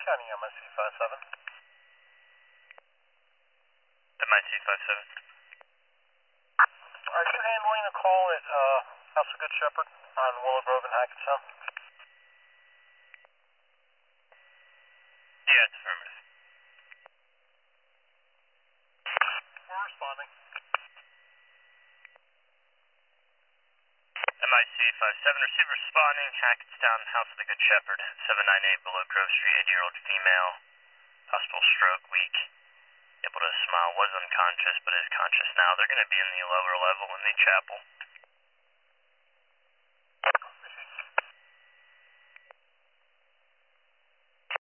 County, MIC 57. MIC 57. Are you handling a call at House of Good Shepherd on Willow Grove and Hackettstown? Yeah, it's affirmative. We're responding. MIC 57, receiver responding, Hackettstown, House of the Good Shepherd, 798 Willow Grove Street, 80-year-old female, possible stroke, weak, able to smile, was unconscious, but is conscious now. They're going to be in the lower level in the chapel.